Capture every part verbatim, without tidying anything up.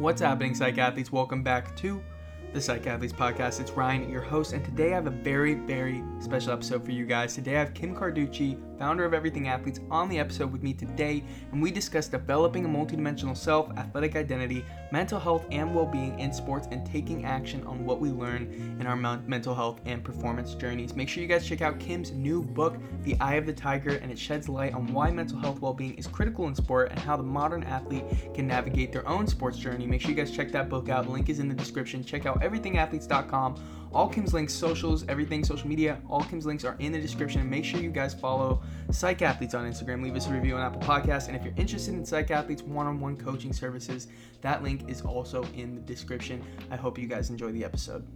What's happening, Psych Athletes? Welcome back to the Psych Athletes Podcast. It's Ryan, your host, and today I have a very, very special episode for you guys. Today I have Kim Carducci, founder of Everything Athletes, on the episode with me today, and we discuss developing a multidimensional self, athletic identity, mental health and well-being in sports, and taking action on what we learn in our mental health and performance journeys. Make sure you guys check out Kim's new book, The Eye of the Tiger, and it sheds light on why mental health well-being is critical in sport and how the modern athlete can navigate their own sports journey. Make sure you guys check that book out. The link is in the description. Check out everything athletes dot com. All Kim's links, socials, everything, social media, all Kim's links are in the description. And make sure you guys follow Psych Athletes on Instagram. Leave us a review on Apple Podcasts. And if you're interested in Psych Athletes one-on-one coaching services, that link is also in the description. I hope you guys enjoy the episode.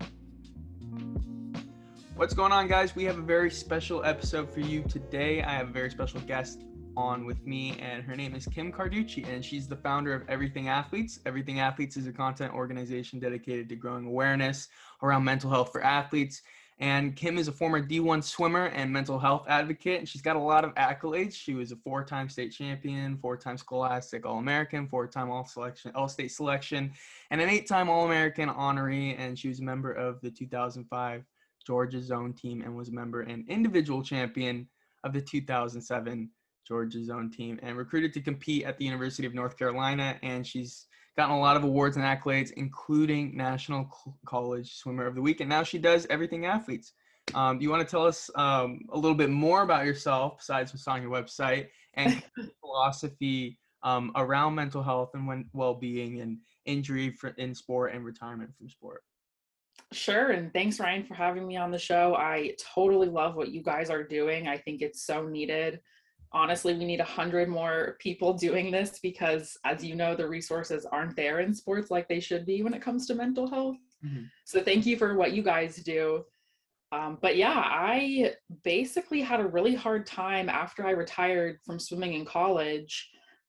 What's going on, guys? We have a very special episode for you today. I have a very special guest on with me, and her name is Kim Carducci, and she's the founder of Everything Athletes. Everything Athletes is a content organization dedicated to growing awareness around mental health for athletes. And Kim is a former D one swimmer and mental health advocate, and she's got a lot of accolades. She was a four-time state champion, four-time Scholastic All-American, four-time All-Selection, All-State Selection, and an eight-time All-American honoree, and she was a member of the two thousand five Georgia Zone team and was a member and individual champion of the two thousand seven Georgia Zone team, and recruited to compete at the University of North Carolina. And she's gotten a lot of awards and accolades, including National College Swimmer of the Week. And now she does Everything Athletes. Um, do you want to tell us um, a little bit more about yourself, besides what's on your website, and philosophy um, around mental health and well-being and injury for, in sport and retirement from sport? Sure. And thanks, Ryan, for having me on the show. I totally love what you guys are doing. I think it's so needed. Honestly, we need a hundred more people doing this because, as you know, the resources aren't there in sports like they should be when it comes to mental health. Mm-hmm. So thank you for what you guys do. Um, but yeah, I basically had a really hard time after I retired from swimming in college.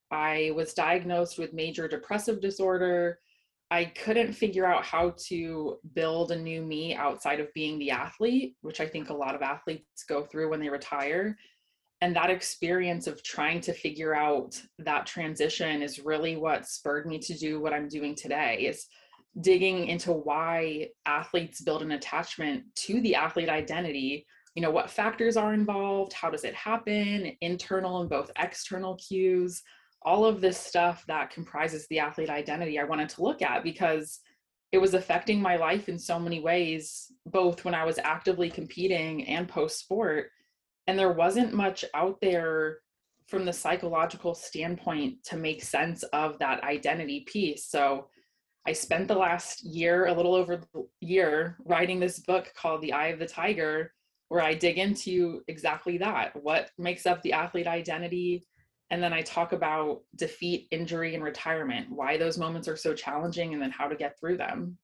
I was diagnosed with major depressive disorder. I couldn't figure out how to build a new me outside of being the athlete, which I think a lot of athletes go through when they retire. And that experience of trying to figure out that transition is really what spurred me to do what I'm doing today, is digging into why athletes build an attachment to the athlete identity. You know, what factors are involved? How does it happen? Internal and both external cues, all of this stuff that comprises the athlete identity I wanted to look at because it was affecting my life in so many ways, both when I was actively competing and post-sport. And there wasn't much out there from the psychological standpoint to make sense of that identity piece. So I spent the last year, a little over a year, writing this book called The Eye of the Tiger, where I dig into exactly that. What makes up the athlete identity? And then I talk about defeat, injury, and retirement, why those moments are so challenging, and then how to get through them.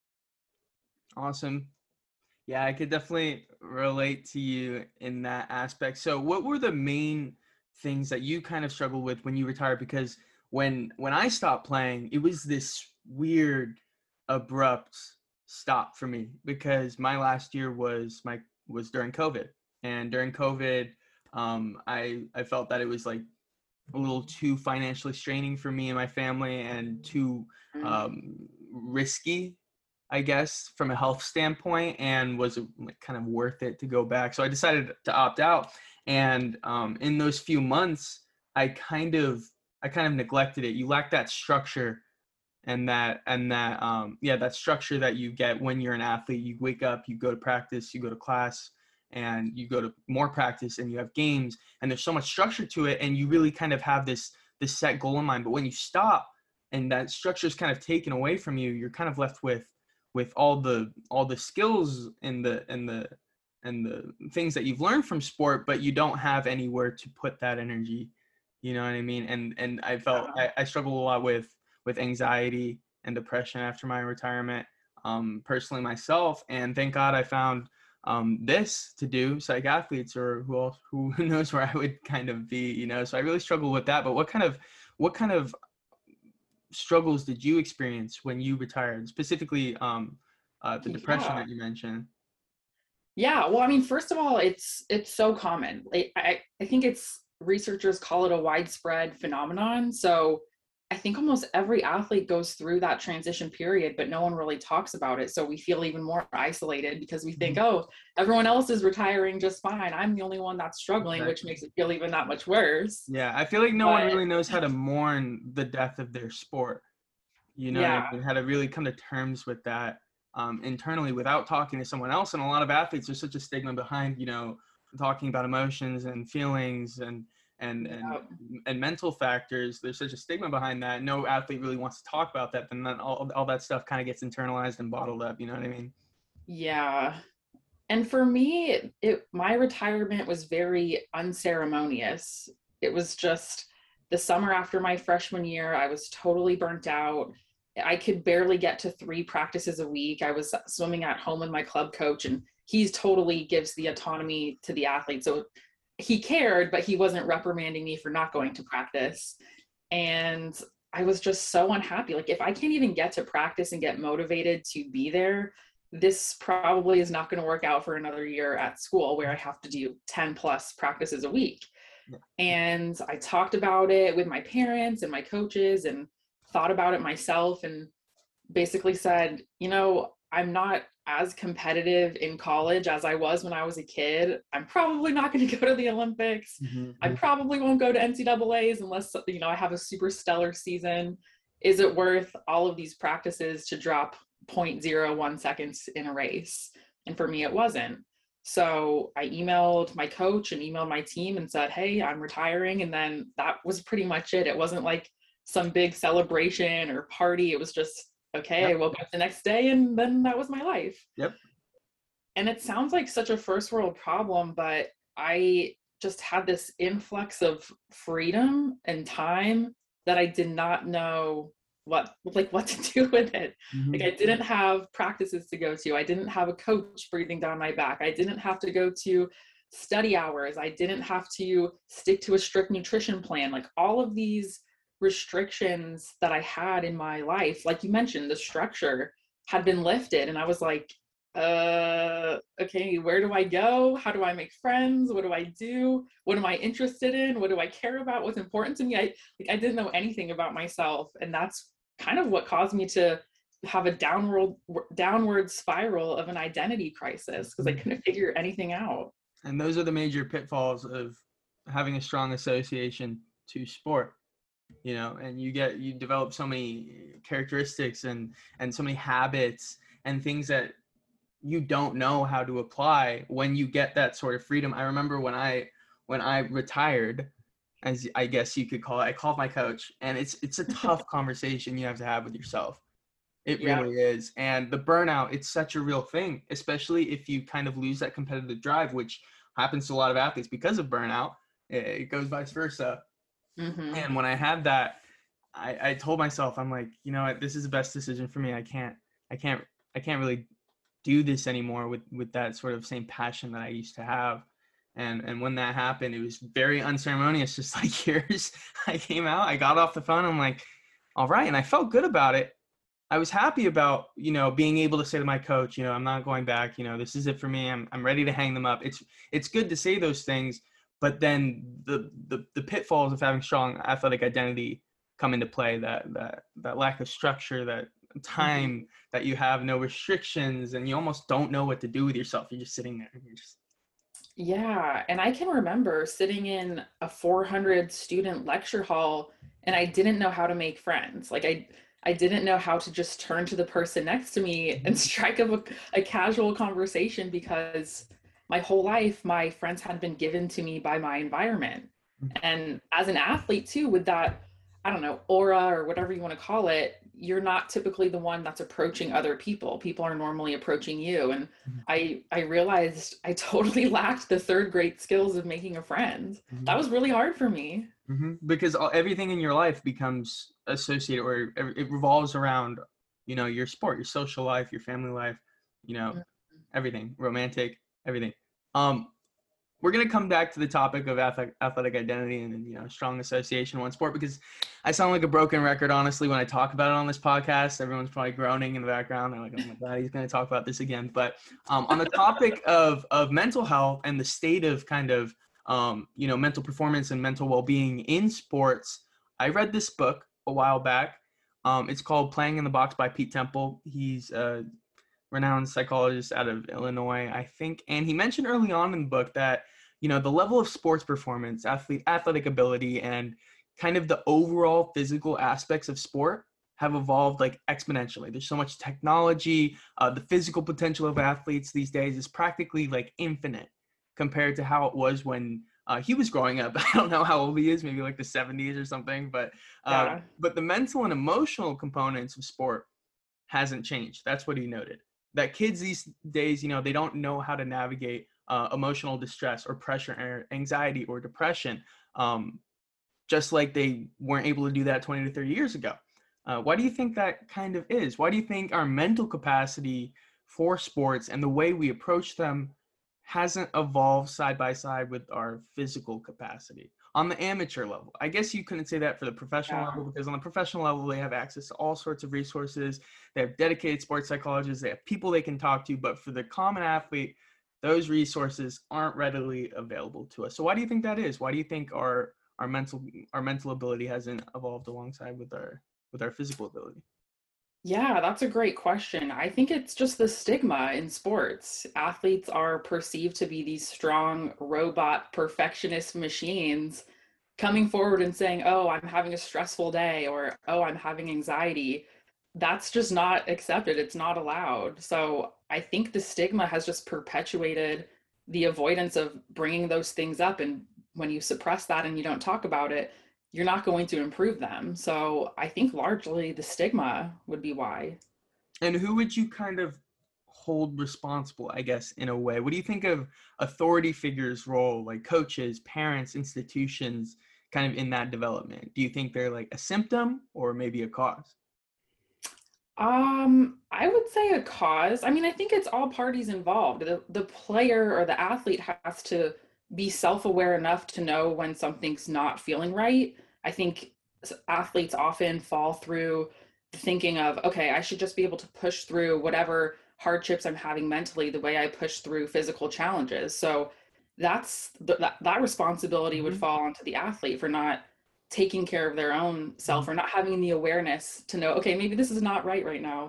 Awesome. Yeah, I could definitely relate to you in that aspect. So what were the main things that you kind of struggled with when you retired? Because when when I stopped playing, it was this weird, abrupt stop for me because my last year was my was during COVID. And during COVID, um, I I felt that it was like a little too financially straining for me and my family and too um, risky, I guess, from a health standpoint, and was it kind of worth it to go back. So I decided to opt out. And um, in those few months, I kind of, I kind of neglected it. You lack that structure and that, and that, um, yeah, that structure that you get when you're an athlete. You wake up, you go to practice, you go to class, and you go to more practice, and you have games, and there's so much structure to it. And you really kind of have this, this set goal in mind. But when you stop and that structure is kind of taken away from you, you're kind of left with, with all the all the skills and the and the and the things that you've learned from sport, but you don't have anywhere to put that energy. You know what I mean? And and I felt I, I struggled a lot with with anxiety and depression after my retirement, um, personally myself. And thank God I found um, this to do, Psych Athletes, or who else, who knows where I would kind of be, you know. So I really struggled with that. But what kind of what kind of struggles did you experience when you retired, specifically um, uh, the depression yeah. that you mentioned? Yeah, well, I mean, first of all, it's it's so common. Like, I, I think it's researchers call it a widespread phenomenon. So I think almost every athlete goes through that transition period, but no one really talks about it. So we feel even more isolated because we think, Mhm. oh, everyone else is retiring just fine. I'm the only one that's struggling, which Exactly. makes it feel even that much worse. Yeah, I feel like no one But really knows how to mourn the death of their sport. You know what I yeah, mean? How to really come to terms with that um, internally without talking to someone else. And a lot of athletes, there's such a stigma behind, you know, talking about emotions and feelings and and and yeah, and mental factors. There's such a stigma behind that. No athlete really wants to talk about that. Then then all all that stuff kind of gets internalized and bottled up. You know what I mean? yeah. And for me, it, it my retirement was very unceremonious. It was just the summer after my freshman year. I was totally burnt out. I could barely get to three practices a week. I was swimming at home with my club coach, and he's totally gives the autonomy to the athlete. So he cared, but he wasn't reprimanding me for not going to practice. And I was just so unhappy. Like, if I can't even get to practice and get motivated to be there, this probably is not going to work out for another year at school where I have to do ten plus practices a week. Yeah. And I talked about it with my parents and my coaches and thought about it myself and basically said, you know, I'm not as competitive in college as I was when I was a kid. I'm probably not going to go to the Olympics. Mhm. I probably won't go to N C double A's unless, you know, I have a super stellar season. Is it worth all of these practices to drop zero point zero one seconds in a race? And for me, it wasn't. So I emailed my coach and emailed my team and said, hey, I'm retiring. And then that was pretty much it. It wasn't like some big celebration or party. It was just, okay, I Yep. woke up the next day and then that was my life. Yep. And it sounds like such a first world problem, but I just had this influx of freedom and time that I did not know what like what to do with it. Like, Mhm. I didn't have practices to go to. I didn't have a coach breathing down my back. I didn't have to go to study hours. I didn't have to stick to a strict nutrition plan. Like, all of these restrictions that I had in my life, like you mentioned, the structure had been lifted. And I was like, uh, okay, where do I go? How do I make friends? What do I do? What am I interested in? What do I care about? What's important to me? I like I didn't know anything about myself. And that's kind of what caused me to have a downward downward spiral of an identity crisis because I couldn't figure anything out. And those are the major pitfalls of having a strong association to sport. You know, and you get you develop so many characteristics and and so many habits and things that you don't know how to apply when you get that sort of freedom. I remember when I when I retired, as I guess you could call it, I called my coach, and it's it's a tough conversation you have to have with yourself. It Yeah. really is. And the burnout, it's such a real thing, especially if you kind of lose that competitive drive, which happens to a lot of athletes because of burnout. It goes vice versa. Mm-hmm. And when I had that, I, I told myself, I'm like, you know what, this is the best decision for me. I can't, I can't, I can't really do this anymore with, with that sort of same passion that I used to have. And, and when that happened, it was very unceremonious, just like yours. I came out, I got off the phone. I'm like, all right. And I felt good about it. I was happy about, you know, being able to say to my coach, you know, I'm not going back, you know, this is it for me. I'm, I'm ready to hang them up. It's, it's good to say those things, but then the, the, the pitfalls of having strong athletic identity come into play, that, that, that lack of structure, that Mm-hmm. time that you have no restrictions, and you almost don't know what to do with yourself. You're just sitting there and you're just, Yeah, and I can remember sitting in a four hundred student lecture hall and I didn't know how to make friends. Like, I I didn't know how to just turn to the person next to me and strike up a, a casual conversation because my whole life my friends had been given to me by my environment. And as an athlete too, with that, I don't know, aura or whatever you want to call it, you're not typically the one that's approaching other people. People are normally approaching you. And I I realized I totally lacked the third grade skills of making a friend. That was really hard for me. mm-hmm. Because all, everything in your life becomes associated, or it revolves around, you know, your sport, your social life, your family life, you know, everything, romantic, everything. Um, we're going to come back to the topic of athletic, athletic identity and, you know, strong association in one sport, because I sound like a broken record, honestly, when I talk about it on this podcast. Everyone's probably groaning in the background. They're like, oh my God, he's going to talk about this again. But um, on the topic of, of mental health and the state of kind of, um, you know, mental performance and mental well-being in sports, I read this book. a while back. Um, it's called Playing in the Box by Pete Temple. He's a renowned psychologist out of Illinois, I think. And he mentioned early on in the book that, you know, the level of sports performance, athlete, athletic ability, and kind of the overall physical aspects of sport have evolved like exponentially. There's so much technology. Uh, the physical potential of athletes these days is practically like infinite compared to how it was when uh, he was growing up. I don't know how old he is, maybe like the seventies or something, but uh, Yeah. but the mental and emotional components of sport hasn't changed. That's what he noted. That kids these days, you know, they don't know how to navigate uh, emotional distress or pressure or anxiety or depression, um, just like they weren't able to do that twenty to thirty years ago. Uh, why do you think that kind of is? Why do you think our mental capacity for sports and the way we approach them hasn't evolved side by side with our physical capacity on the amateur level? I guess you couldn't say that for the professional Yeah. level, because on the professional level, they have access to all sorts of resources. They have dedicated sports psychologists. They have people they can talk to. But for the common athlete, those resources aren't readily available to us. So why do you think that is? Why do you think our our mental our mental ability hasn't evolved alongside with our with our physical ability? Yeah, that's a great question. I think it's just the stigma in sports. Athletes are perceived to be these strong robot perfectionist machines coming forward and saying, "Oh, I'm having a stressful day," or "Oh, I'm having anxiety." That's just not accepted. It's not allowed. So I think the stigma has just perpetuated the avoidance of bringing those things up. And when you suppress that and you don't talk about it, you're not going to improve them. So I think largely the stigma would be why. And who would you kind of hold responsible, I guess, in a way? What do you think of authority figures' role, like coaches, parents, institutions, kind of in that development? Do you think they're like a symptom or maybe a cause? Um, I would say a cause. I mean, I think it's all parties involved. The the player or the athlete has to be self-aware enough to know when something's not feeling right. I think s- athletes often fall through the thinking of, okay, I should just be able to push through whatever hardships I'm having mentally the way I push through physical challenges. So that's th- that that responsibility would Mhm, fall onto the athlete for not taking care of their own mhm, self or not having the awareness to know, okay, maybe this is not right right now.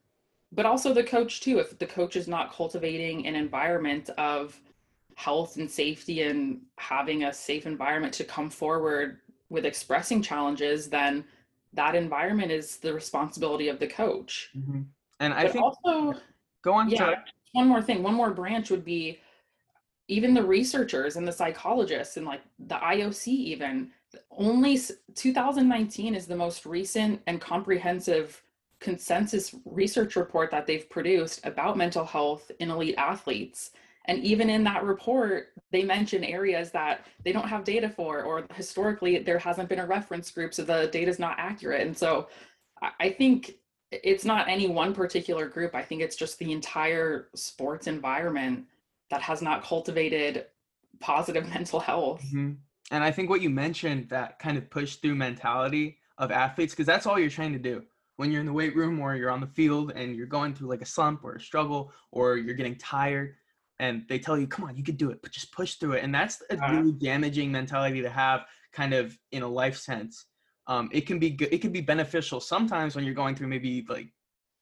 But also the coach too, if the coach is not cultivating an environment of health and safety and having a safe environment to come forward with expressing challenges, then that environment is the responsibility of the coach. mhm. And I But think, also, go on, yeah, sorry. one more thing, one more branch would be even the researchers and the psychologists and like the I O C even only two thousand nineteen is the most recent and comprehensive consensus research report that they've produced about mental health in elite athletes. And even in that report, they mention areas that they don't have data for, or historically there hasn't been a reference group, so the data is not accurate. And so I think it's not any one particular group. I think it's just the entire sports environment that has not cultivated positive mental health. Mhm. And I think what you mentioned, that kind of push through mentality of athletes, because that's all you're trying to do when you're in the weight room or you're on the field and you're going through like a slump or a struggle or you're getting tired, and they tell you, come on, you could do it, but just push through it. And that's a Uh, really damaging mentality to have kind of in a life sense. Um, it can be good, it can be beneficial sometimes when you're going through maybe like,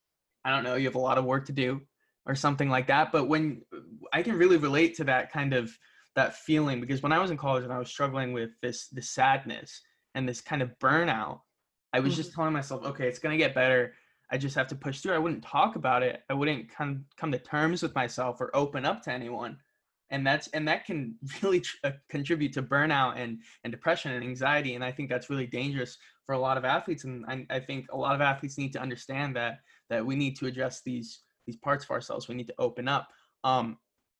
I don't know, you have a lot of work to do or something like that. But when I can really relate to that kind of that feeling, because when I was in college and I was struggling with this this sadness and this kind of burnout, I was mhm. just telling myself, okay, it's gonna get better. I just have to push through. I wouldn't talk about it. I wouldn't come come to terms with myself or open up to anyone. And that's and that can really tr- uh, contribute to burnout and and depression and anxiety. And I think that's really dangerous for a lot of athletes. And I, I think a lot of athletes need to understand that that we need to address these these parts of ourselves. We need to open up. Um,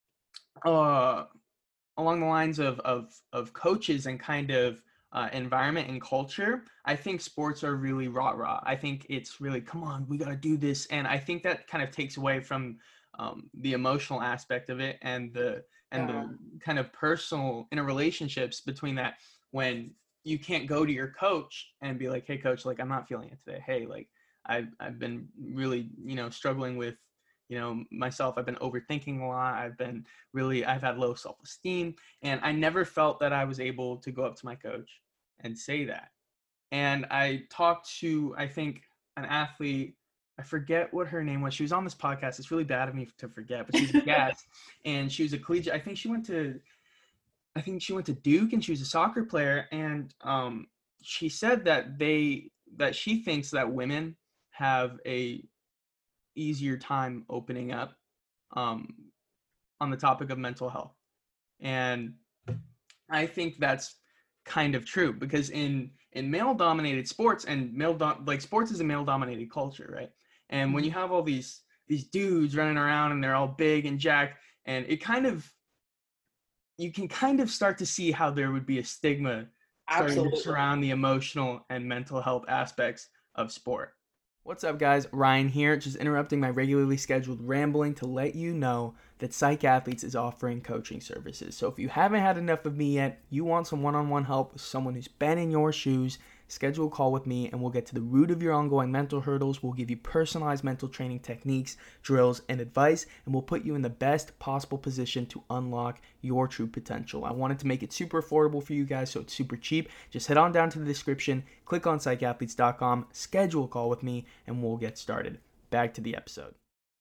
uh, Along the lines of of of coaches and kind of uh, environment and culture, I think sports are really rah rah. I think it's really, come on, we got to do this, and I think that kind of takes away from um, the emotional aspect of it and the and Yeah. the kind of personal interrelationships between that, when you can't go to your coach and be like, hey coach, like I'm not feeling it today. Hey, like I've I've been really, you know, struggling with, you know, myself. I've been overthinking a lot. I've been really, I've had low self-esteem, and I never felt that I was able to go up to my coach and say that. and I talked to, I think, an athlete. I forget what her name was. She was on this podcast. It's really bad of me to forget, but she was a guest, and she was a collegiate. I think she went to, I think she went to Duke, and she was a soccer player. And um, she said that they, that she thinks that women have a easier time opening up um, on the topic of mental health, and I think that's kind of true because in in male dominated sports and male dom- like sports is a male dominated culture, right? And when you have all these these dudes running around and they're all big and jacked, and it kind of, you can kind of start to see how there would be a stigma starting to Absolutely. surround the emotional and mental health aspects of sport. What's up, guys? Ryan here, just interrupting my regularly scheduled rambling to let you know that Psych Athletes is offering coaching services. So if you haven't had enough of me yet, you want some one-on-one help with someone who's been in your shoes, schedule a call with me and we'll get to the root of your ongoing mental hurdles. We'll give you personalized mental training techniques, drills, and advice, and we'll put you in the best possible position to unlock your true potential. I wanted to make it super affordable for you guys, so it's super cheap. Just head on down to the description, click on psych athletes dot com, schedule a call with me, and we'll get started. Back to the episode.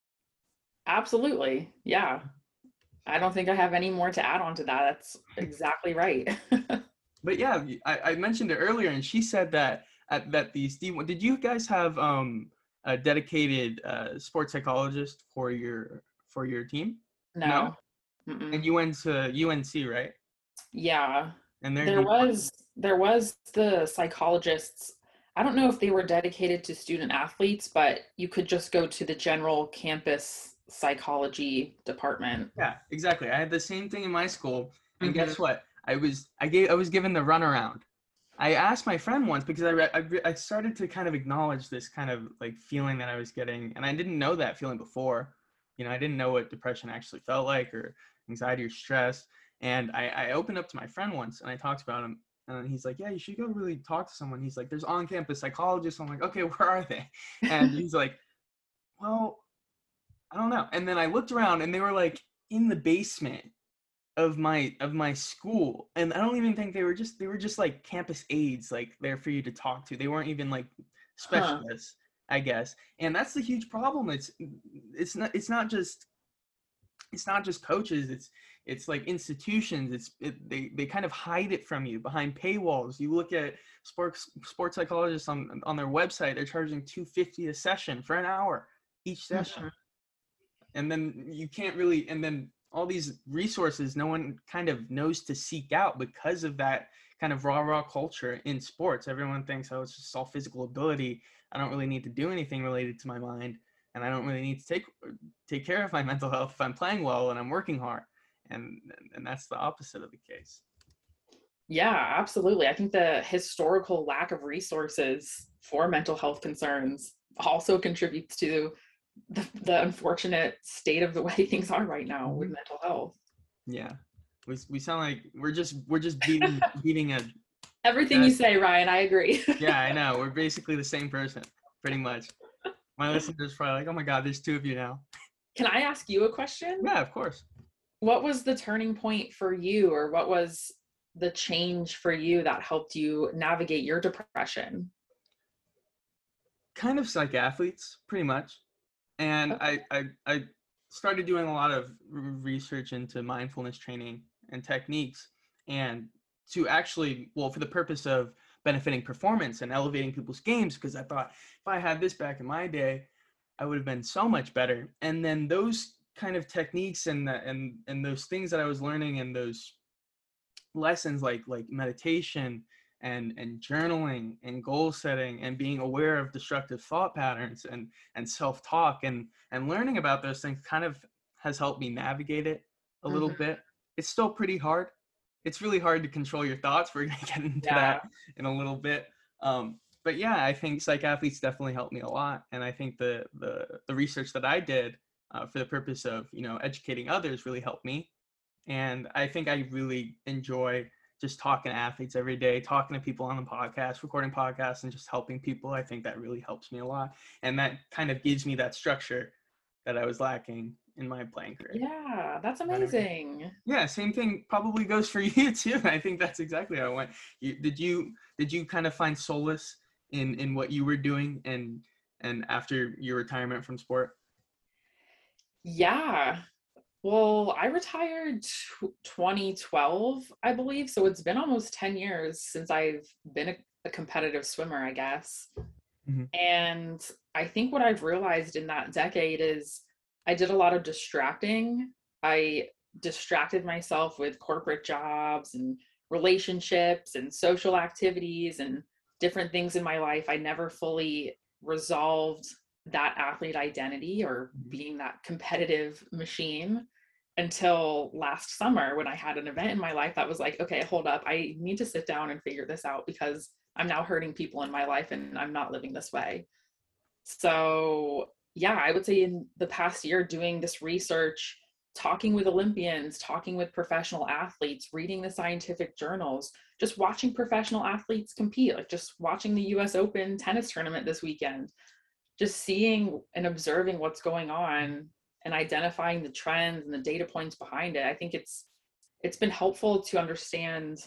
Absolutely. Yeah. I don't think I have any more to add on to that. That's exactly right. But yeah, I, I mentioned it earlier, and she said that at, that these D one, did you guys have um, a dedicated uh, sports psychologist for your for your team? No. No? Mm-mm. And you went to U N C, right? Yeah. And they're There D one. was there was the psychologists. I don't know if they were dedicated to student athletes, but you could just go to the general campus psychology department. Yeah, exactly. I had the same thing in my school, and Mhm. guess what? I was I gave I was given the runaround. I asked my friend once because I, re- I re- I started to kind of acknowledge this kind of like feeling that I was getting, and I didn't know that feeling before. You know, I didn't know what depression actually felt like, or anxiety or stress. And I, I opened up to my friend once, and I talked about him, and he's like, "Yeah, you should go really talk to someone." He's like, "There's on-campus psychologists." I'm like, "Okay, where are they?" And he's like, "Well, I don't know." And then I looked around, and they were like in the basement of my of my school, and I don't even think they were just they were just like campus aides, like there for you to talk to. They weren't even like Huh. specialists, I guess. And that's the huge problem. It's it's not it's not just it's not just coaches. It's it's like institutions. It's it, they they kind of hide it from you behind paywalls. You look at sports sports psychologists on on their website. They're charging two hundred fifty dollars a session for an hour each session. Mhm. And then you can't really, and then all these resources no one kind of knows to seek out because of that kind of raw raw culture in sports. Everyone thinks, oh, it's just all physical ability, I don't really need to do anything related to my mind, and I don't really need to take take care of my mental health if I'm playing well and I'm working hard. And and that's the opposite of the case. Yeah, absolutely. I think the historical lack of resources for mental health concerns also contributes to the, the unfortunate state of the way things are right now with Mm-hmm. mental health. Yeah, we, we sound like we're just we're just beating beating a Everything you say, Ryan, I agree. yeah, I know, we're basically the same person pretty much. My listeners are probably like, oh my god, there's two of you now. Can I ask you a question? Yeah, of course. What was the turning point for you, or what was the change for you that helped you navigate your depression? Kind of psych athletes, pretty much. And I, I, I started doing a lot of research into mindfulness training and techniques, and to actually, well, for the purpose of benefiting performance and elevating people's games, because I thought if I had this back in my day, I would have been so much better. And then those kind of techniques and the, and and those things that I was learning, and those lessons like like meditation and and journaling and goal setting and being aware of destructive thought patterns and and self-talk and and learning about those things kind of has helped me navigate it a little Mhm. bit. It's still pretty hard. It's really hard to control your thoughts. We're going to get into Yeah. that in a little bit. Um, but yeah, I think psych athletes definitely helped me a lot. And I think the the the research that I did uh, for the purpose of, you know, educating others really helped me. And I think I really enjoy just talking to athletes every day, talking to people on the podcast, recording podcasts, and just helping people. I think that really helps me a lot. And that kind of gives me that structure that I was lacking in my playing career. Yeah, that's You know what I mean? amazing. Yeah, same thing probably goes for you too. I think that's exactly how it went. You, did you did you kind of find solace in in what you were doing and and after your retirement from sport? Yeah. Well, I retired tw twenty twelve, I believe. So it's been almost ten years since I've been a, a competitive swimmer, I guess. Hmm. And I think what I've realized in that decade is I did a lot of distracting. I distracted myself with corporate jobs and relationships and social activities and different things in my life. I never fully resolved that athlete identity or being that competitive machine until last summer when I had an event in my life that was like, okay, hold up. I need to sit down and figure this out because I'm now hurting people in my life and I'm not living this way. So, yeah, I would say in the past year, doing this research, talking with Olympians, talking with professional athletes, reading the scientific journals, just watching professional athletes compete, like just watching the U S Open tennis tournament this weekend, just seeing and observing what's going on and identifying the trends and the data points behind it. I think it's it's been helpful to understand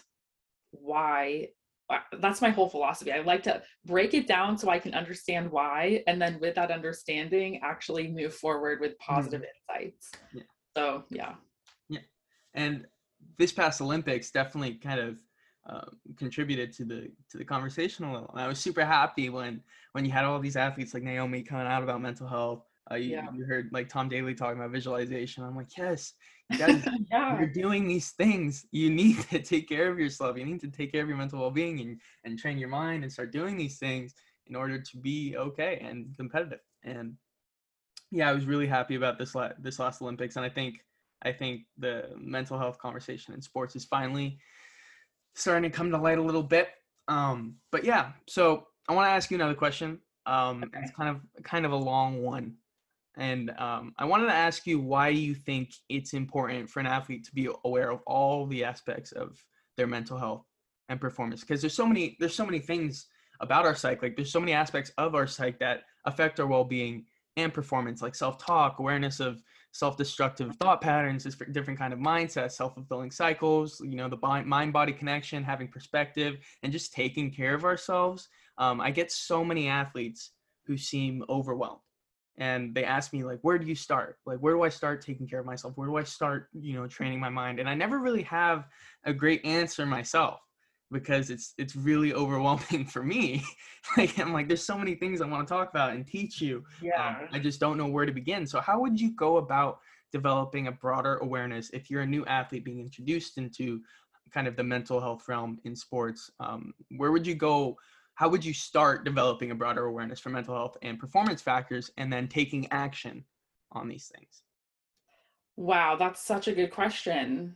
why. uh, That's my whole philosophy. I like to break it down so I can understand why, and then with that understanding actually move forward with positive Hmm. insights. Yeah, So yeah. yeah. And this past Olympics definitely kind of uh, contributed to the to the conversation a little. And I was super happy when when you had all these athletes like Naomi coming out about mental health. Uh, you, Yeah. you heard like Tom Daly talking about visualization. I'm like, yes, you guys, Yeah. you're doing these things. You need to take care of yourself. You need to take care of your mental well-being and and train your mind and start doing these things in order to be okay and competitive. And yeah, I was really happy about this la- this last Olympics, and I think I think the mental health conversation in sports is finally starting to come to light a little bit. Um, but yeah, so I want to ask you another question. Um, it's Okay. kind of kind of a long one, and um, I wanted to ask you why you think it's important for an athlete to be aware of all the aspects of their mental health and performance, because there's so many there's so many things about our psyche, like there's so many aspects of our psyche that affect our well-being and performance, like self-talk, awareness of self-destructive thought patterns, this different kind of mindset, self-fulfilling cycles, you know, the mind-body connection, having perspective, and just taking care of ourselves. Um, I get so many athletes who seem overwhelmed, and they ask me like, where do you start? Like, where do I start taking care of myself? Where do I start, you know, training my mind? And I never really have a great answer myself, because it's it's really overwhelming for me. Like, I'm like, there's so many things I want to talk about and teach you. Um, Yeah. I just don't know where to begin. So how would you go about developing a broader awareness if you're a new athlete being introduced into kind of the mental health realm in sports? Um, where would you go? How would you start developing a broader awareness for mental health and performance factors, and then taking action on these things? Wow, that's such a good question.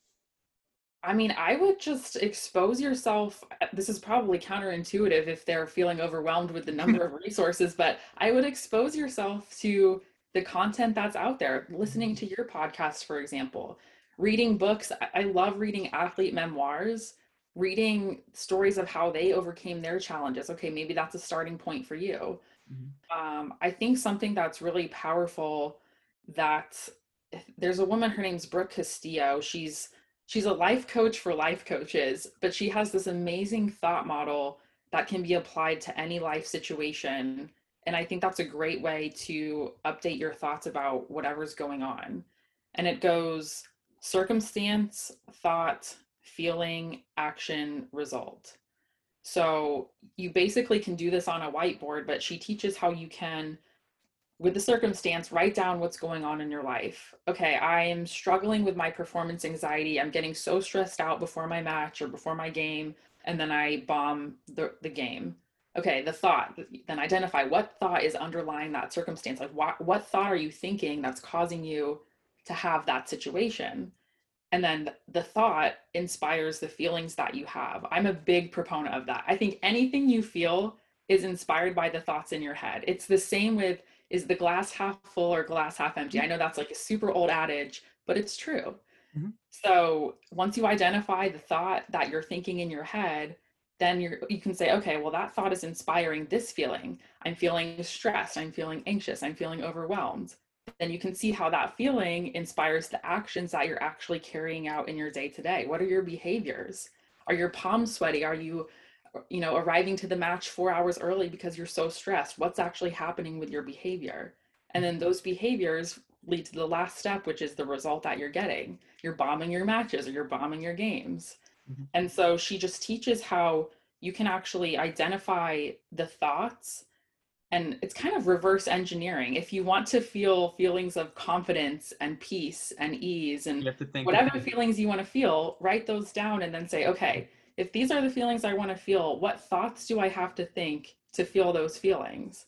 I mean, I would just expose yourself. uh, This is probably counterintuitive if they're feeling overwhelmed with the number of resources, but I would expose yourself to the content that's out there. Listening to your podcast, for example, reading books. I I love reading athlete memoirs, reading stories of how they overcame their challenges. Okay, maybe that's a starting point for you. Mhm. Um, I think something that's really powerful that there's a woman, her name's Brooke Castillo. She's she's a life coach for life coaches, but she has this amazing thought model that can be applied to any life situation. And I think that's a great way to update your thoughts about whatever's going on. And it goes circumstance, thought, feeling, action, result. So you basically can do this on a whiteboard, but she teaches how you can, with the circumstance, write down what's going on in your life. Okay, I am struggling with my performance anxiety. I'm getting so stressed out before my match or before my game, and then I bomb the, the game. Okay, the thought, then identify what thought is underlying that circumstance. Like, what, what thought are you thinking that's causing you to have that situation? And then the thought inspires the feelings that you have. I'm a big proponent of that. I think anything you feel is inspired by the thoughts in your head. It's the same with, is the glass half full or glass half empty? I know that's like a super old adage, but it's true. Mhm. So once you identify the thought that you're thinking in your head, then you're, you can say, okay, well, that thought is inspiring this feeling. I'm feeling stressed. I'm feeling anxious. I'm feeling overwhelmed. then you can see how that feeling inspires the actions that you're actually carrying out in your day to day. What are your behaviors? Are your palms sweaty? Are you, you know, arriving to the match four hours early because you're so stressed? What's actually happening with your behavior? And then those behaviors lead to the last step, which is the result that you're getting. You're bombing your matches or you're bombing your games. Mhm. And so she just teaches how you can actually identify the thoughts, and it's kind of reverse engineering. If you want to feel feelings of confidence and peace and ease and You have to think of whatever things. feelings you want to feel, write those down and then say, okay, if these are the feelings I want to feel, what thoughts do I have to think to feel those feelings?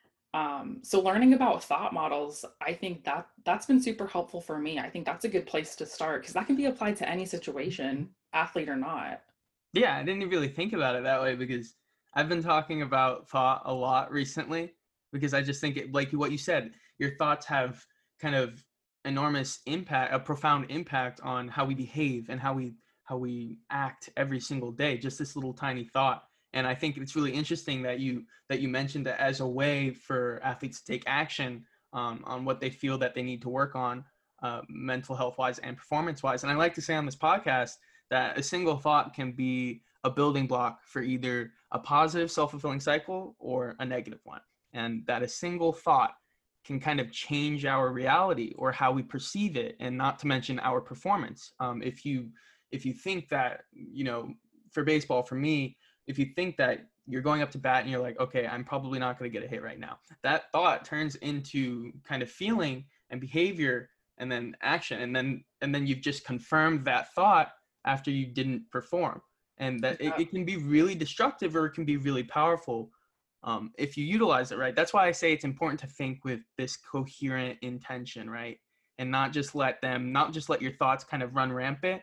Um, so learning about thought models, I think that that's been super helpful for me. I think that's a good place to start because that can be applied to any situation, athlete or not. Yeah, I didn't really think about it that way because I've been talking about thought a lot recently because I just think it, like what you said, your thoughts have kind of enormous impact, a profound impact on how we behave and how we how we act every single day. Just this little tiny thought. And I think it's really interesting that you that you mentioned that as a way for athletes to take action um, on what they feel that they need to work on, uh, mental health wise and performance wise. And I like to say on this podcast that a single thought can be a building block for either a positive self-fulfilling cycle or a negative one. And that a single thought can kind of change our reality or how we perceive it, and not to mention our performance. Um, if you if you think that, you know, for baseball, for me, if you think that you're going up to bat and you're like, okay, I'm probably not going to get a hit right now, that thought turns into kind of feeling and behavior and then action. And then and then you've just confirmed that thought after you didn't perform. And that it, Yeah. it can be really destructive or it can be really powerful um, if you utilize it right. That's why I say it's important to think with this coherent intention, right? And not just let them, not just let your thoughts kind of run rampant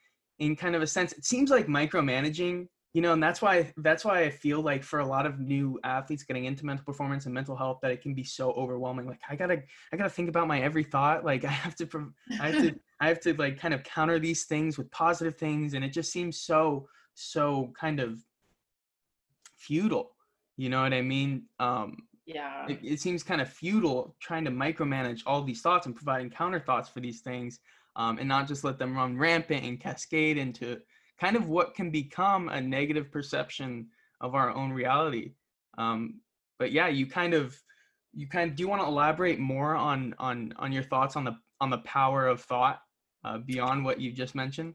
in kind of a sense. It seems like micromanaging, you know, and that's why that's why I feel like for a lot of new athletes getting into mental performance and mental health, that it can be so overwhelming. Like I gotta I gotta think about my every thought. Like I have to I have to I have to like kind of counter these things with positive things, and it just seems so so kind of futile. You know what I mean? Um, Yeah. it, it seems kind of futile trying to micromanage all these thoughts and providing counter thoughts for these things, um, and not just let them run rampant and cascade into kind of what can become a negative perception of our own reality. Um, but yeah, you kind of you kind of do you want to elaborate more on on on your thoughts on the on the power of thought uh, beyond what you just mentioned?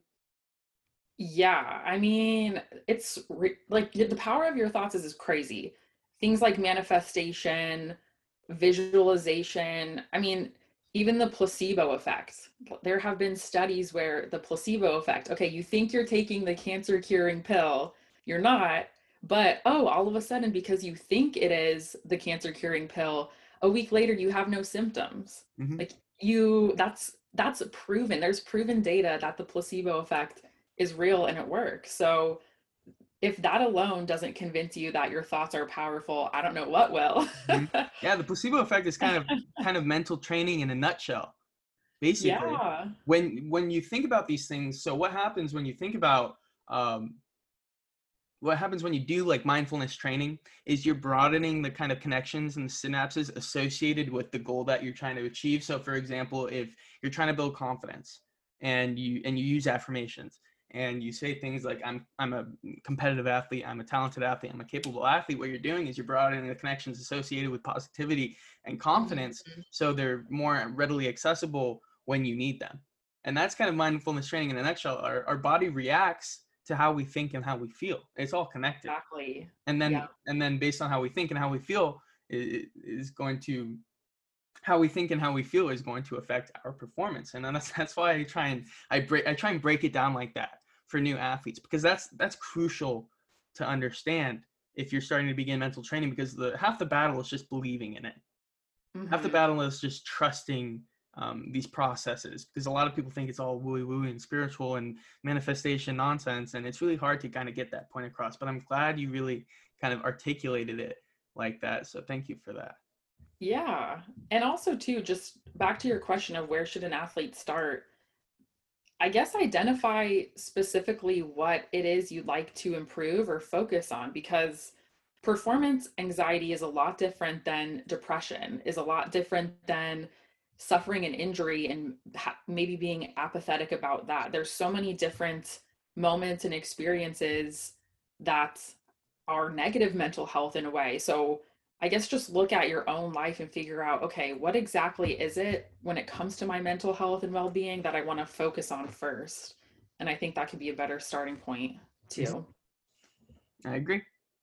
Yeah, I mean, it's re- like y- the power of your thoughts is, is crazy. Things like manifestation, visualization. I mean, even the placebo effect. There have been studies where the placebo effect, okay, you think you're taking the cancer curing pill, you're not, but oh, all of a sudden, because you think it is the cancer curing pill, a week later you have no symptoms. Mm-hmm. Like you, that's that's proven. There's proven data that the placebo effect is real and it works. So if that alone doesn't convince you that your thoughts are powerful, I don't know what will. Mm-hmm. Yeah, the placebo effect is kind of kind of mental training in a nutshell. Basically, Yeah. when when you think about these things, so what happens when you think about um, what happens when you do like mindfulness training is you're broadening the kind of connections and the synapses associated with the goal that you're trying to achieve. So for example, if you're trying to build confidence and you and you use affirmations and you say things like i'm i'm a competitive athlete, I'm a talented athlete, I'm a capable athlete, what you're doing is you're broadening the connections associated with positivity and confidence, Mhm. so they're more readily accessible when you need them. And that's kind of mindfulness training in a nutshell. Our, our body reacts to how we think and how we feel. It's all connected. Exactly. And Yeah. then and then based on how we think and how we feel is, is going to how we think and how we feel is going to affect our performance. And that's that's why I try and I break I try and break it down like that for new athletes, because that's that's crucial to understand if you're starting to begin mental training, because the half the battle is just believing in it. Half the Hmm. battle is just trusting um, these processes, because a lot of people think it's all wooey wooey and spiritual and manifestation nonsense, and it's really hard to kind of get that point across. But I'm glad you really kind of articulated it like that, so thank you for that. Yeah. And also too, just back to your question of where should an athlete start? I guess identify specifically what it is you'd like to improve or focus on, because performance anxiety is a lot different than depression, is a lot different than suffering an injury and ha- maybe being apathetic about that. There's so many different moments and experiences that are negative mental health in a way. So I guess just look at your own life and figure out, okay, what exactly is it when it comes to my mental health and well-being that I want to focus on first? And I think that could be a better starting point too. I agree.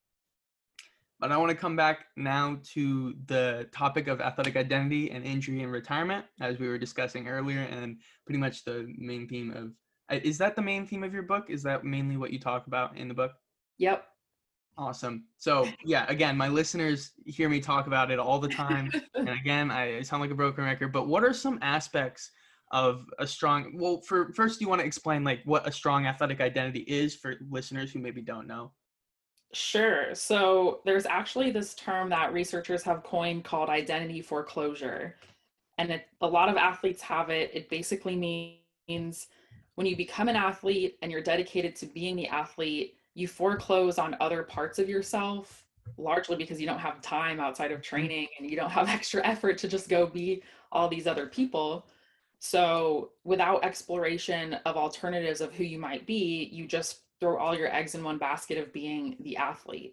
But I want to come back now to the topic of athletic identity and injury and retirement, as we were discussing earlier, and pretty much the main theme of, is that the main theme of your book? Is that mainly what you talk about in the book? Yep. Awesome. So yeah, again, my listeners hear me talk about it all the time. And again, I, I sound like a broken record, but what are some aspects of a strong, well, for first, you want to explain like what a strong athletic identity is for listeners who maybe don't know? Sure. So there's actually this term that researchers have coined called identity foreclosure. And it, a lot of athletes have it. It basically means when you become an athlete and you're dedicated to being the athlete, you foreclose on other parts of yourself, largely because you don't have time outside of training and you don't have extra effort to just go be all these other people. So without exploration of alternatives of who you might be, you just throw all your eggs in one basket of being the athlete.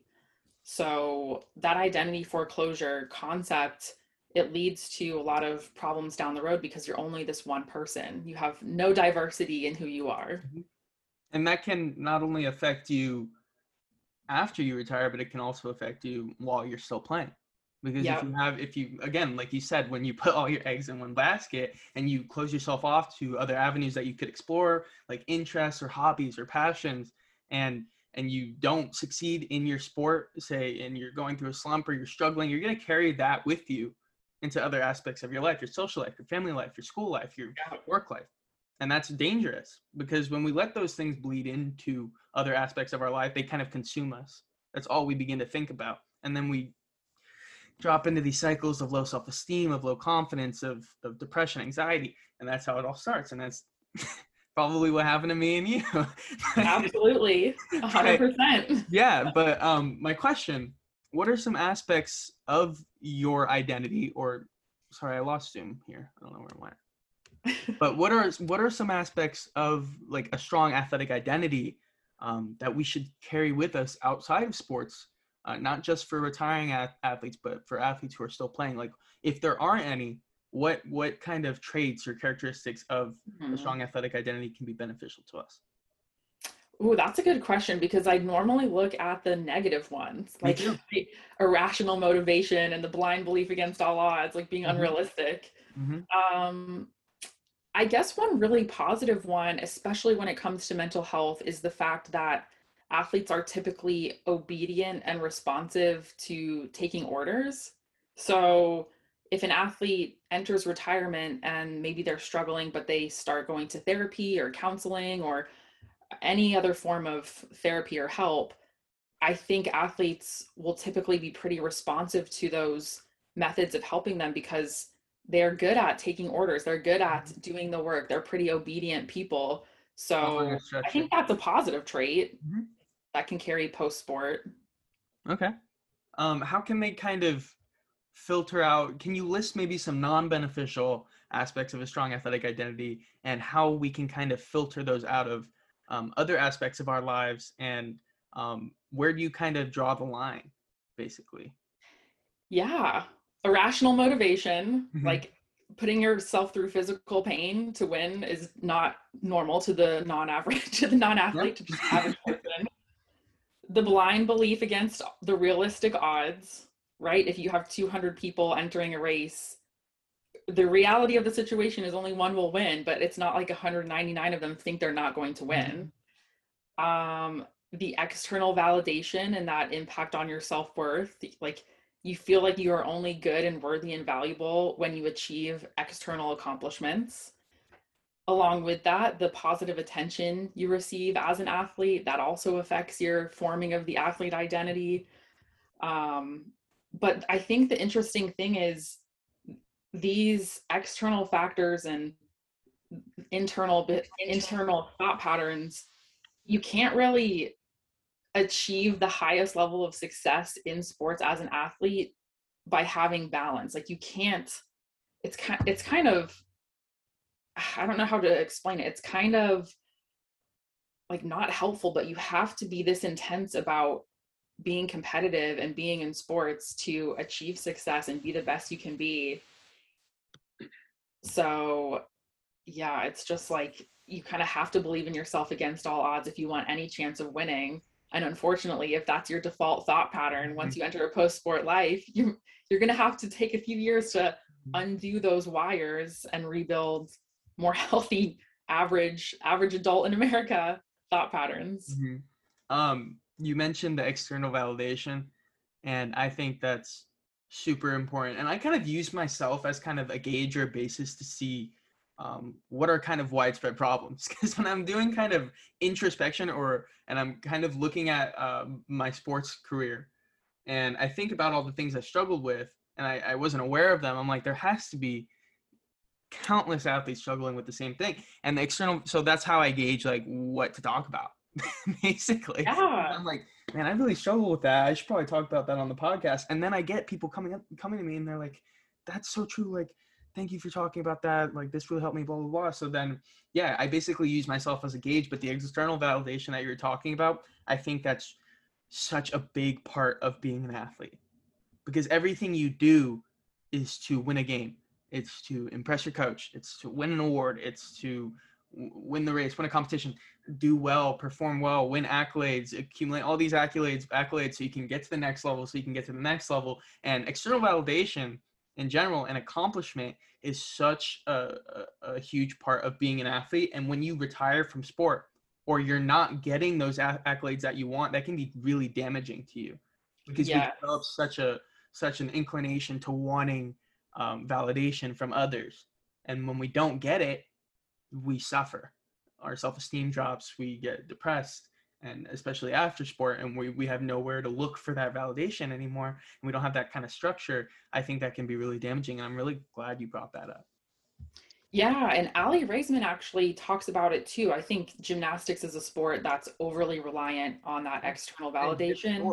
So that identity foreclosure concept, it leads to a lot of problems down the road because you're only this one person. You have no diversity in who you are. And that can not only affect you after you retire, but it can also affect you while you're still playing. Because yep. if you have, if you, again, like you said, when you put all your eggs in one basket and you close yourself off to other avenues that you could explore, like interests or hobbies or passions, and and you don't succeed in your sport, say, and you're going through a slump or you're struggling, you're going to carry that with you into other aspects of your life, your social life, your family life, your school life, your yeah. work life. And that's dangerous because when we let those things bleed into other aspects of our life, they kind of consume us. That's all we begin to think about. And then we drop into these cycles of low self-esteem, of low confidence, of, of depression, anxiety. And that's how it all starts. And that's probably what happened to me and you. Absolutely. one hundred percent. Right. Yeah. But um, my question, what are some aspects of your identity or, sorry, I lost Zoom here. I don't know where it went. But what are, what are some aspects of like a strong athletic identity um, that we should carry with us outside of sports? Uh, not just for retiring ath- athletes, but for athletes who are still playing. Like, if there aren't any, what what kind of traits or characteristics of mm-hmm. a strong athletic identity can be beneficial to us? Ooh, that's a good question because I normally look at the negative ones, like the irrational motivation and the blind belief against all odds, like being mm-hmm. unrealistic. Mm-hmm. Um, I guess one really positive one, especially when it comes to mental health, is the fact that athletes are typically obedient and responsive to taking orders. So if an athlete enters retirement and maybe they're struggling, but they start going to therapy or counseling or any other form of therapy or help, I think athletes will typically be pretty responsive to those methods of helping them because they're good at taking orders. They're good at doing the work. They're pretty obedient people. So I think that's a positive trait. Mm-hmm. that can carry post-sport. Okay. Um, how can they kind of filter out, can you list maybe some non-beneficial aspects of a strong athletic identity and how we can kind of filter those out of um, other aspects of our lives, and um, where do you kind of draw the line, basically? Yeah. Irrational motivation, mm-hmm. like putting yourself through physical pain to win is not normal to the non-average, to the non-athlete, yep. to just average person. The blind belief against the realistic odds, right? If you have two hundred people entering a race, the reality of the situation is only one will win, but it's not like one hundred ninety-nine of them think they're not going to win. Mm-hmm. Um, the external validation and that impact on your self-worth, like you feel like you are only good and worthy and valuable when you achieve external accomplishments. Along with that, the positive attention you receive as an athlete, that also affects your forming of the athlete identity. Um, but I think the interesting thing is these external factors and internal internal thought patterns, you can't really achieve the highest level of success in sports as an athlete by having balance. Like you can't it's kind it's kind of, I don't know how to explain it. It's kind of like not helpful, but you have to be this intense about being competitive and being in sports to achieve success and be the best you can be. So yeah, it's just like you kind of have to believe in yourself against all odds if you want any chance of winning. And unfortunately, if that's your default thought pattern, once you enter a post-sport life, you you're going to have to take a few years to undo those wires and rebuild more healthy average average adult in America thought patterns. Mm-hmm. Um, you mentioned the external validation, and I think that's super important. And I kind of use myself as kind of a gauge or a basis to see um, what are kind of widespread problems. Because when I'm doing kind of introspection, or and I'm kind of looking at um, my sports career, and I think about all the things I struggled with, and I, I wasn't aware of them, I'm like, there has to be countless athletes struggling with the same thing. And the external, so that's how I gauge like what to talk about. Basically, Yeah. I'm like, man, I really struggle with that. I should probably talk about that on the podcast. And then I get people coming up, coming to me, and they're like, "That's so true. Like, thank you for talking about that. Like, this really helped me." Blah blah blah. So then, yeah, I basically use myself as a gauge. But the external validation that you're talking about, I think that's such a big part of being an athlete, because everything you do is to win a game. It's to impress your coach. It's to win an award. It's to win the race, win a competition, do well, perform well, win accolades, accumulate all these accolades, accolades so you can get to the next level, so you can get to the next level. And external validation in general and accomplishment is such a, a, a huge part of being an athlete. And when you retire from sport or you're not getting those accolades that you want, that can be really damaging to you, because Yeah. we develop such a such an inclination to wanting um, validation from others. And when we don't get it, we suffer. Our self-esteem drops, we get depressed, and especially after sport, and we, we have nowhere to look for that validation anymore, and we don't have that kind of structure. I think that can be really damaging, and I'm really glad you brought that up. Yeah, and Aly Raisman actually talks about it too. I think gymnastics is a sport that's overly reliant on that external validation.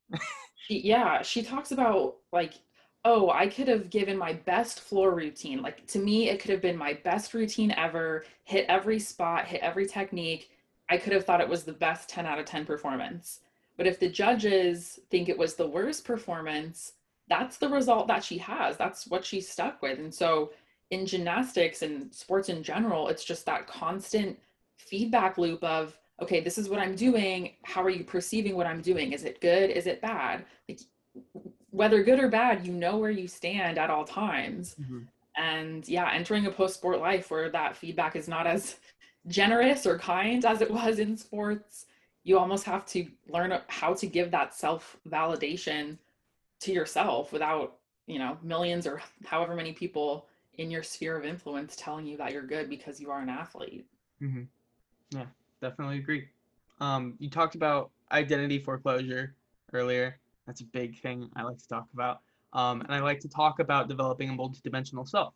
She, yeah, she talks about like, oh, I could have given my best floor routine. Like to me, it could have been my best routine ever, hit every spot, hit every technique. I could have thought it was the best ten out of ten performance. But if the judges think it was the worst performance, that's the result that she has. That's what she's stuck with. And so in gymnastics and sports in general, it's just that constant feedback loop of, okay, this is what I'm doing. How are you perceiving what I'm doing? Is it good? Is it bad? Like, whether good or bad, you know where you stand at all times. Mm-hmm. And yeah, entering a post-sport life where that feedback is not as generous or kind as it was in sports, you almost have to learn how to give that self-validation to yourself without, you know, millions or however many people in your sphere of influence telling you that you're good because you are an athlete. Mm-hmm. Yeah, definitely agree. Um, you talked about identity foreclosure earlier. That's a big thing I like to talk about. Um, and I like to talk about developing a multidimensional self.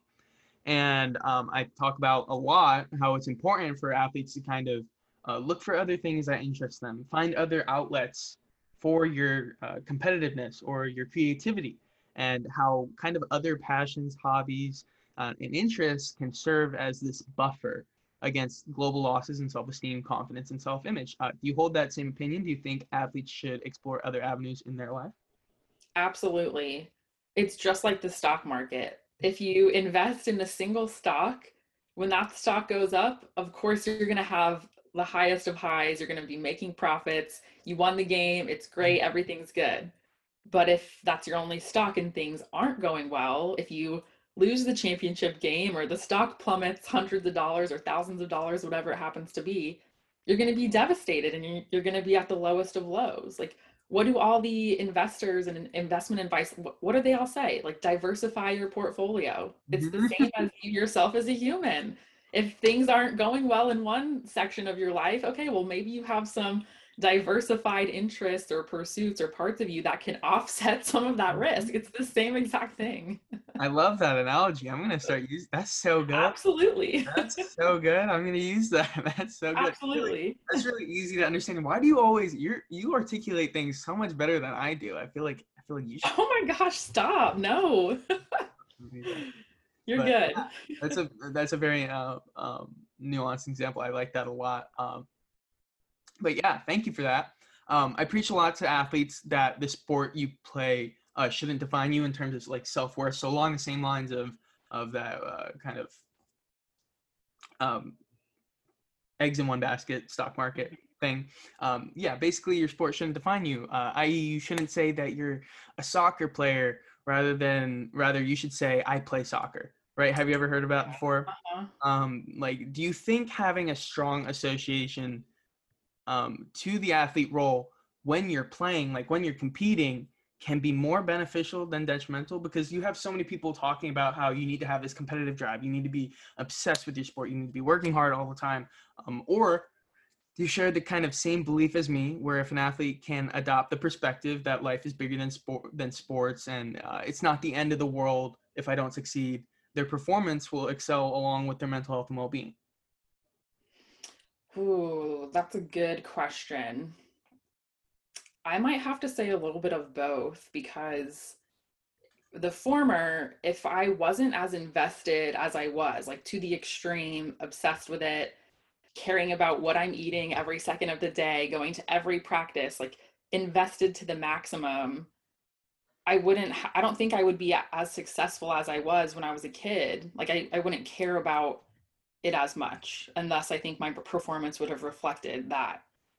And um, I talk about a lot how it's important for athletes to kind of uh, look for other things that interest them, find other outlets for your uh, competitiveness or your creativity, and how kind of other passions, hobbies, uh, and interests can serve as this buffer against global losses in self-esteem, confidence, and self-image. Uh, do you hold that same opinion? Do you think athletes should explore other avenues in their life? Absolutely. It's just like the stock market. If you invest in a single stock, when that stock goes up, of course, you're going to have the highest of highs. You're going to be making profits. You won the game. It's great. Everything's good. But if that's your only stock and things aren't going well, if you lose the championship game or the stock plummets hundreds of dollars or thousands of dollars, whatever it happens to be, you're going to be devastated and you're, you're going to be at the lowest of lows. Like, what do all the investors and investment advice, what, what do they all say? Like, diversify your portfolio. It's the same as you yourself as a human. If things aren't going well in one section of your life, okay, well, maybe you have some diversified interests or pursuits or parts of you that can offset some of that risk. It's the same exact thing. I love that analogy. I'm gonna start using. That's so good. Absolutely. That's so good. I'm gonna use that. That's so good. Absolutely. Really, that's really easy to understand. Why do you always you you articulate things so much better than I do? I feel like I feel like you should. Oh my gosh! Stop! No. You're But good. yeah, that's a that's a very uh, um, nuanced example. I like that a lot. Um, but yeah, thank you for that. Um, I preach a lot to athletes that the sport you play uh, shouldn't define you in terms of like self worth. So along the same lines of of that uh, kind of um, eggs in one basket stock market thing. Um, yeah, basically your sport shouldn't define you. Uh, that is, you shouldn't say that you're a soccer player rather than rather you should say I play soccer. Right? Have you ever heard about it before? Uh-huh. Um, like, do you think having a strong association um, to the athlete role when you're playing, like when you're competing, can be more beneficial than detrimental? Because you have so many people talking about how you need to have this competitive drive, you need to be obsessed with your sport, you need to be working hard all the time. Um, or do you share the kind of same belief as me, where if an athlete can adopt the perspective that life is bigger than sport than sports, and uh, it's not the end of the world if I don't succeed, their performance will excel along with their mental health and well-being? Ooh, that's a good question. I might have to say a little bit of both because the former, if I wasn't as invested as I was, like to the extreme, obsessed with it, caring about what I'm eating every second of the day, going to every practice, like invested to the maximum, I wouldn't, ha- I don't think I would be as successful as I was when I was a kid. Like I, I wouldn't care about it as much. And thus, I think my performance would have reflected that.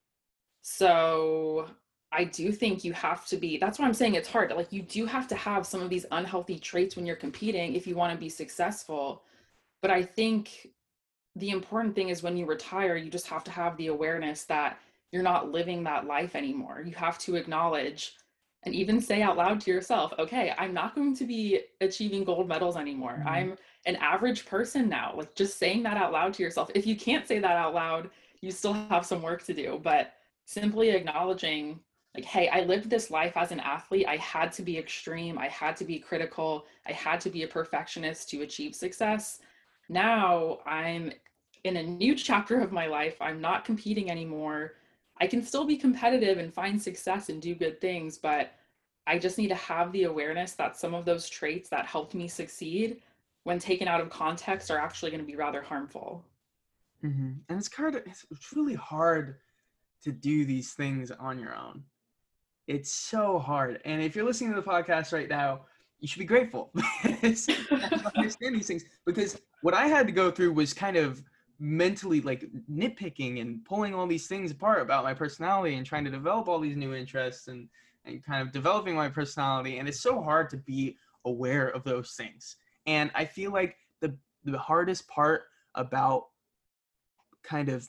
So I do think you have to be, that's what I'm saying. It's hard. Like you do have to have some of these unhealthy traits when you're competing if you want to be successful. But I think the important thing is when you retire, you just have to have the awareness that you're not living that life anymore. You have to acknowledge and even say out loud to yourself, okay, I'm not going to be achieving gold medals anymore. Mhm. I'm an average person now. Like just saying that out loud to yourself. If you can't say that out loud, you still have some work to do. But simply acknowledging, like, hey, I lived this life as an athlete. I had to be extreme. I had to be critical. I had to be a perfectionist to achieve success. Now I'm in a new chapter of my life. I'm not competing anymore. I can still be competitive and find success and do good things, but I just need to have the awareness that some of those traits that helped me succeed, when taken out of context, are actually going to be rather harmful. Mm-hmm. And it's hard. It's really hard to do these things on your own. It's so hard. And if you're listening to the podcast right now, you should be grateful because you understand these things. Because what I had to go through was kind of mentally like nitpicking and pulling all these things apart about my personality and trying to develop all these new interests and and kind of developing my personality. And it's so hard to be aware of those things. And I feel like the the hardest part about kind of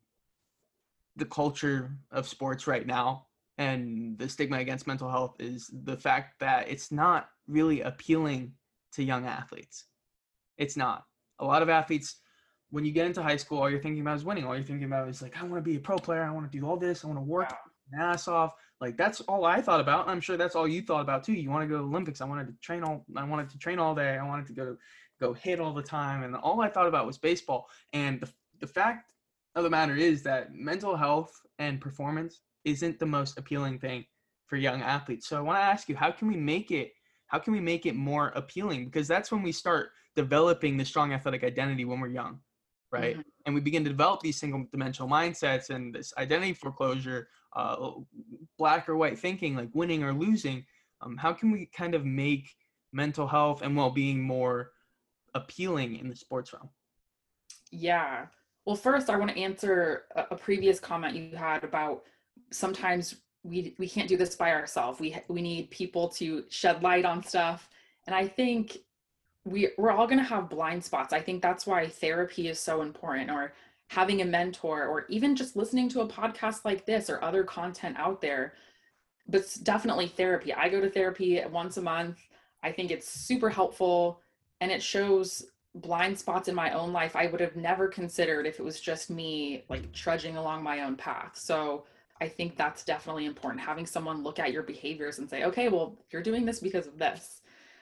the culture of sports right now and the stigma against mental health is the fact that it's not really appealing to young athletes. It's not. A lot of athletes, when you get into high school, all you're thinking about is winning. All you're thinking about is like, I want to be a pro player. I want to do all this. I want to work my ass off. Like that's all I thought about. I'm sure that's all you thought about too. You want to go to the Olympics. I wanted to train all. I wanted to train all day. I wanted to go go hit all the time. And all I thought about was baseball. And the the fact of the matter is that mental health and performance isn't the most appealing thing for young athletes. So I want to ask you, how can we make it? How can we make it more appealing? Because that's when we start developing the strong athletic identity when we're young, right? Mhm. And we begin to develop these single dimensional mindsets and this identity foreclosure, uh, black or white thinking, like winning or losing. Um, how can we kind of make mental health and well-being more appealing in the sports realm? Yeah. Well, first, I want to answer a, a previous comment you had about sometimes we we can't do this by ourselves. We we need people to shed light on stuff. And I think we we're all going to have blind spots. I think that's why therapy is so important, or having a mentor, or even just listening to a podcast like this or other content out there. But it's definitely therapy. I go to therapy once a month. I think it's super helpful and it shows blind spots in my own life I would have never considered if it was just me like trudging along my own path. So I think that's definitely important, having someone look at your behaviors and say, okay, well, you're doing this because of this.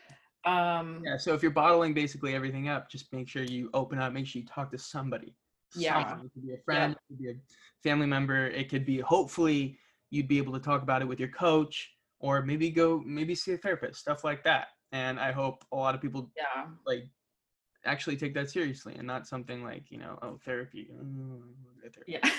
Um, Yeah, so if you're bottling basically everything up, just make sure you open up, make sure you talk to somebody. yeah. Someone. It could be a friend, Yep. it could be a family member, it could be hopefully you'd be able to talk about it with your coach or maybe go maybe see a therapist, stuff like that. And I hope a lot of people Yeah. like actually take that seriously and not something like, you know, oh, therapy. Oh, therapy. Yeah.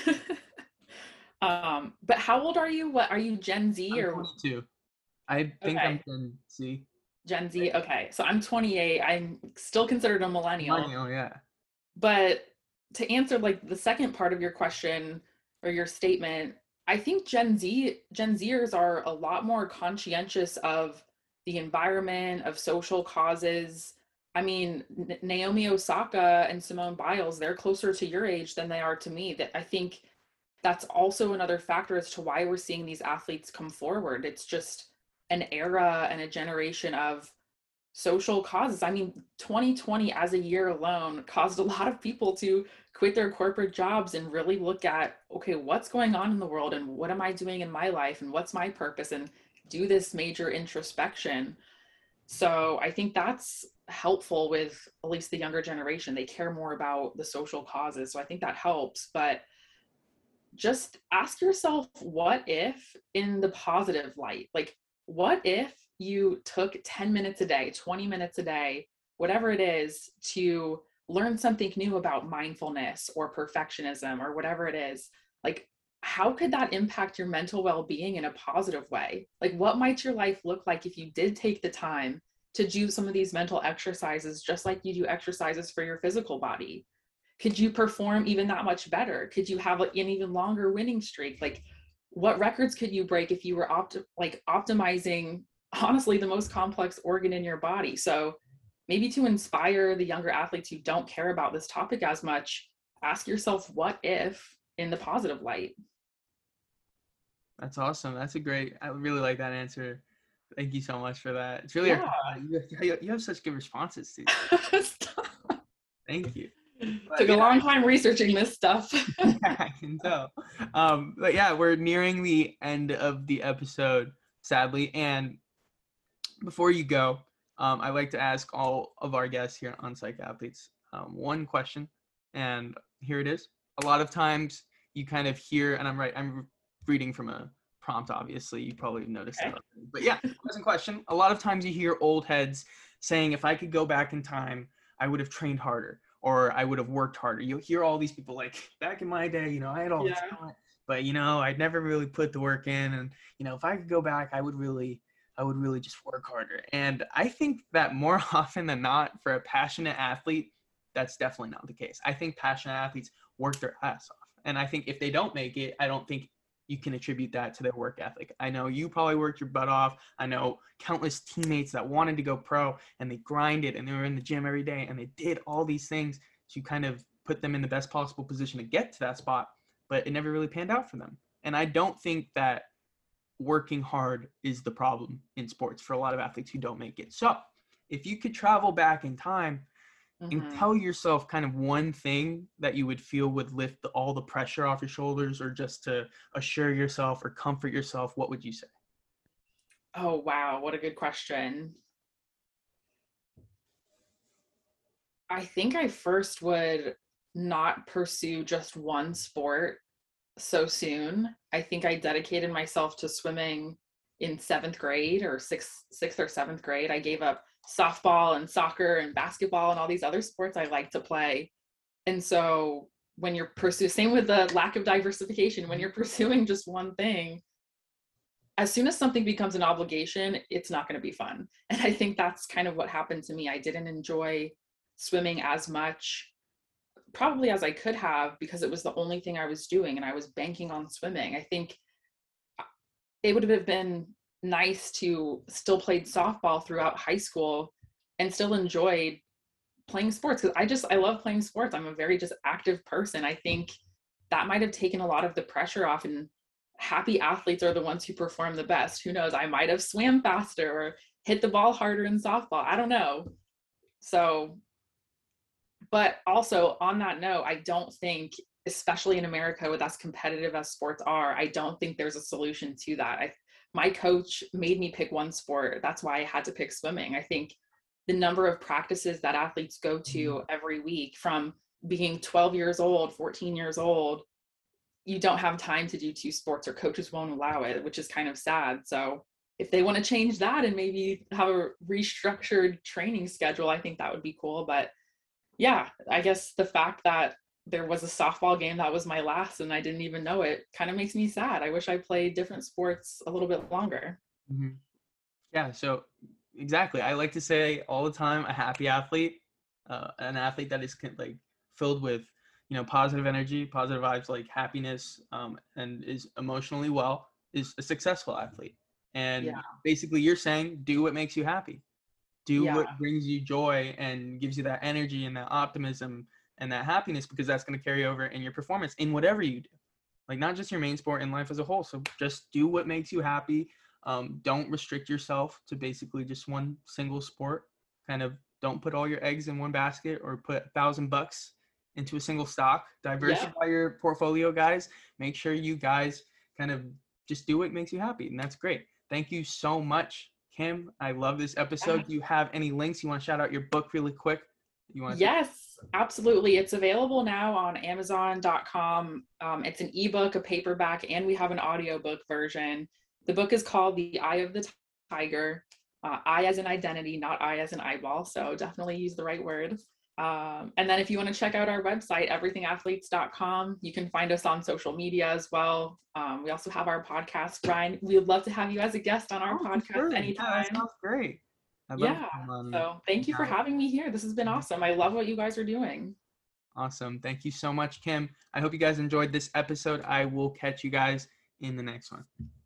um, but how old are you? What are you, Gen Z I'm or twenty-two. I think I'm okay, Gen Z. Gen Z? Okay, so I'm twenty-eight. I'm still considered a millennial. Millennial, yeah. But to answer like the second part of your question or your statement, I think Gen Z Gen Zers are a lot more conscientious of the environment, of social causes. I mean, N- Naomi Osaka and Simone Biles, they're closer to your age than they are to me. That I think that's also another factor as to why we're seeing these athletes come forward. It's just an era and a generation of social causes. I mean, twenty twenty as a year alone caused a lot of people to quit their corporate jobs and really look at, okay, what's going on in the world and what am I doing in my life and what's my purpose, and do this major introspection. So I think that's helpful with at least the younger generation. They care more about the social causes. So I think that helps. But just ask yourself, what if in the positive light? Like, what if you took ten minutes a day, twenty minutes a day, whatever it is, to learn something new about mindfulness or perfectionism or whatever it is? Like, how could that impact your mental well-being in a positive way? Like, what might your life look like if you did take the time to do some of these mental exercises, just like you do exercises for your physical body? Could you perform even that much better? Could you have like an even longer winning streak? Like, what records could you break if you were opt- like optimizing honestly the most complex organ in your body? So maybe to inspire the younger athletes who don't care about this topic as much, ask yourself, what if, in the positive light. That's awesome. That's a great, I really like that answer. Thank you so much for that. It's really, Yeah. you have, you have such good responses to. Thank you. But Took a yeah, long time researching this stuff. I can tell. Um, but yeah, we're nearing the end of the episode, sadly. And before you go, um, I like to ask all of our guests here on Psych Athletes um, one question, and here it is. A lot of times you kind of hear, and I'm right, I'm reading from a prompt, obviously. You probably noticed Okay. that. But yeah, present question. A lot of times you hear old heads saying, if I could go back in time, I would have trained harder or I would have worked harder. You'll hear all these people like, back in my day, you know, I had all Yeah. the talent, but, you know, I'd never really put the work in. And, you know, if I could go back, I would really I would really just work harder. And I think that more often than not, for a passionate athlete, that's definitely not the case. I think passionate athletes work their ass off. And I think if they don't make it, I don't think you can attribute that to their work ethic. I know you probably worked your butt off. I know countless teammates that wanted to go pro and they grinded and they were in the gym every day and they did all these things to kind of put them in the best possible position to get to that spot, but it never really panned out for them. And I don't think that working hard is the problem in sports for a lot of athletes who don't make it. So if you could travel back in time and Mm-hmm. tell yourself kind of one thing that you would feel would lift the, all the pressure off your shoulders, or just to assure yourself or comfort yourself, what would you say? Oh, wow. What a good question. I think I first would not pursue just one sport so soon. I think I dedicated myself to swimming in seventh grade or sixth, sixth or seventh grade. I gave up softball and soccer and basketball and all these other sports I like to play. And so when you're pursuing, same with the lack of diversification, when you're pursuing just one thing, as soon as something becomes an obligation, it's not going to be fun. And I think that's kind of what happened to me. I didn't enjoy swimming as much, probably as I could have, because it was the only thing I was doing and I was banking on swimming. I think it would have been nice to still played softball throughout high school and still enjoyed playing sports, because I just I love playing sports. I'm a very just active person. I think that might have taken a lot of the pressure off, and happy athletes are the ones who perform the best. Who knows? I might have swam faster or hit the ball harder in softball. I don't know. So, but also on that note, I don't think, especially in America with as competitive as sports are, I don't think there's a solution to that. I my coach made me pick one sport. That's why I had to pick swimming. I think the number of practices that athletes go to every week, from being twelve years old, fourteen years old, you don't have time to do two sports, or coaches won't allow it, which is kind of sad. So if they want to change that and maybe have a restructured training schedule, I think that would be cool. But yeah, I guess the fact that there was a softball game that was my last and I didn't even know it kind of makes me sad. I wish I played different sports a little bit longer. Hmm. Yeah, so exactly. I like to say all the time, a happy athlete, uh, an athlete that is con- like filled with, you know, positive energy, positive vibes, like happiness, um, and is emotionally well, is a successful athlete. Yeah. And basically, you're saying do what makes you happy, do Yeah. what brings you joy and gives you that energy and that optimism and that happiness, because that's going to carry over in your performance in whatever you do, like not just your main sport, in life as a whole. So just do what makes you happy. Um, don't restrict yourself to basically just one single sport. Kind of don't put all your eggs in one basket or put a thousand bucks into a single stock. Yeah. Diversify your portfolio, guys. Make sure you guys kind of just do what makes you happy, and that's great. Thank you so much, Kim. I love this Yeah. episode. Do you have any links? You want to shout out your book really quick? You want to take? Yes, absolutely. It's available now on amazon dot com. Um, it's an ebook, a paperback, and we have an audiobook version. The book is called The Eye of the Tiger. Uh, I as an identity, not I as an eyeball. So definitely use the right word. Um, and then if you want to check out our website, everything athletes dot com, you can find us on social media as well. Um, we also have our podcast, Ryan. We would love to have you as a guest on our Oh, for podcast sure. Yeah, that anytime. sounds great. I'd love to Yeah. come on. So thank you for Now. having me here. This has been awesome. I love what you guys are doing. Awesome. Thank you so much, Kim. I hope you guys enjoyed this episode. I will catch you guys in the next one.